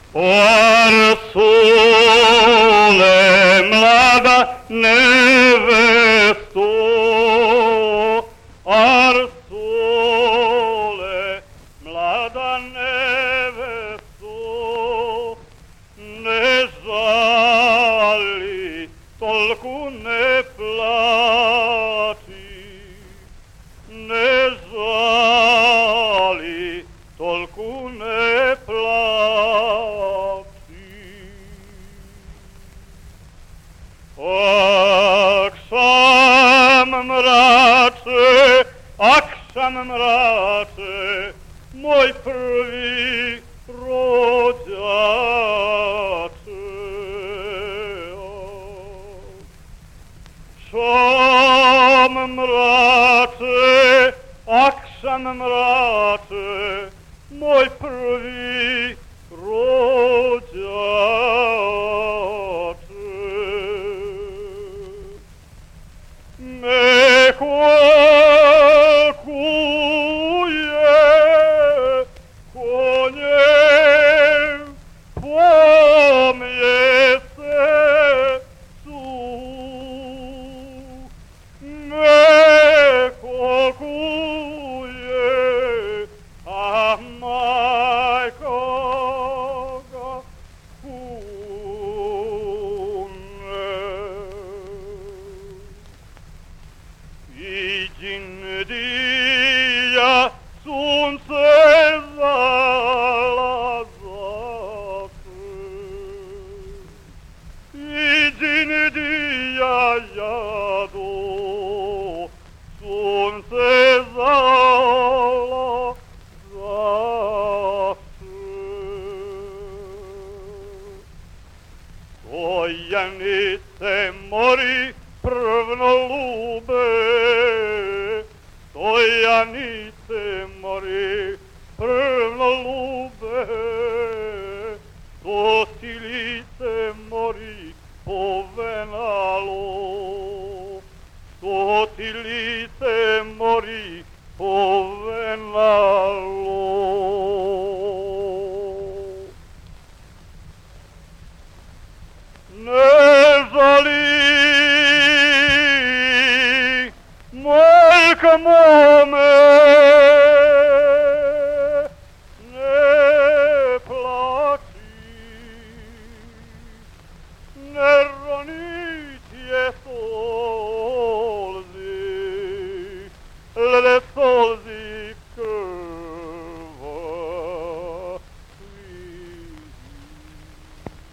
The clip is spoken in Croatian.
Arsule, mlada nevesto, Arsule, mlada nevesto, ne žali, toliko ne plači, ne žali, toliko ne plači. Akšam mrače, moj prvi rođače. Akšam mrače, moj prvi rođače. Dia sunce zalazaše, idin dia jadu, sunce zalazaše. Stojanice mori prvno lube, Stojanice mori prvno lube, Stotilice mori povenalo, Stotilice mori povenalo.